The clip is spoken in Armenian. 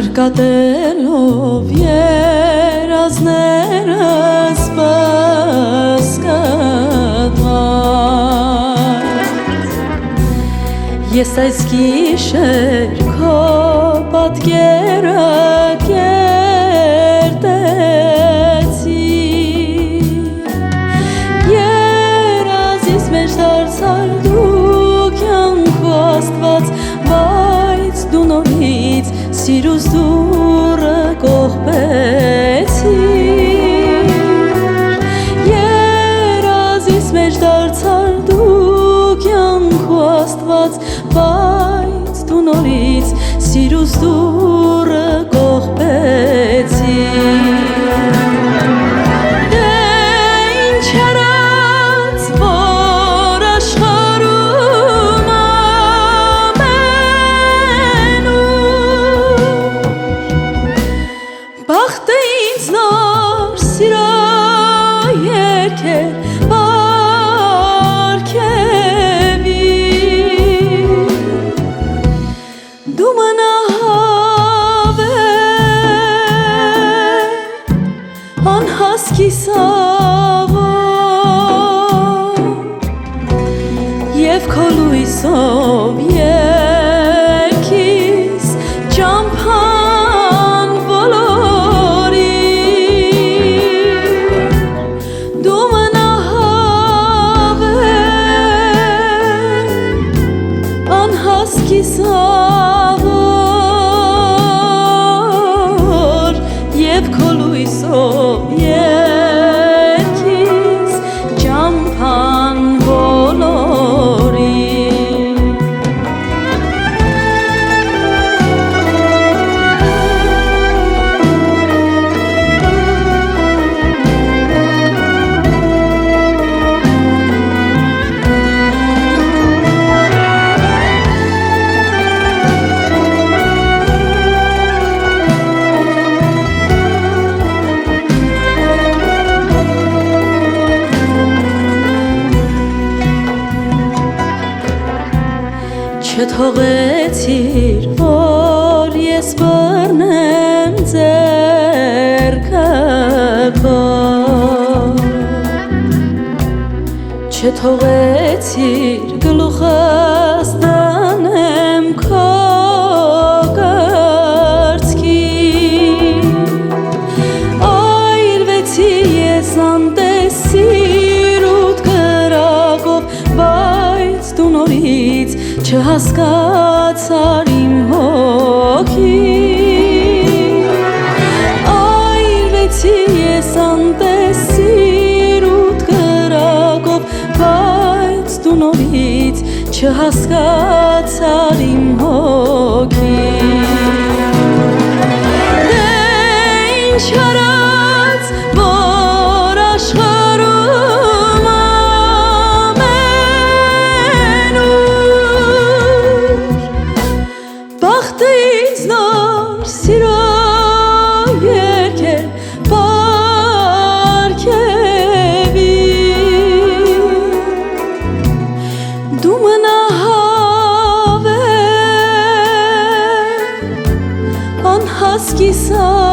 Շարկատելով երազներս բասկատված Ես այս գիշեր քո պատկերը կերտեցի Երազիս մեջ դարձար դու կյանքու աստված Բայց դու նորից սիրուս դուրը կողպեցիր Երազիս մեջ դարձար դու կյանքու աստված Բայց դու նորից սիրուս դուրը կողպեցիր Բախտը ինձ նոր սիրո երգեր պարգևի Դու մնահավեր անհասկի սավոր Եվ քո լույսով երգիս ճամփան Սավոր և քո լույսով երգիս ճամփան ոլորի Չթողեցիր, որ ես բռնեմ ձեռքը քո Չթողեցիր, գլուխս դնեմ քո կրծքին Այրվեցի ես անտեսիր ութ կրակով Բայց դու նորից չհասկացար իմ հոգին Այրվեցի ես անտեսիր ութ կրակով Բայց դու նորից չհասկացար իմ հոգին Դե ինչ արած, որ աշխարհում Բախտը ինձ նոր սիրո երգեր պարգևի Դու մնահավեր անհասկի սա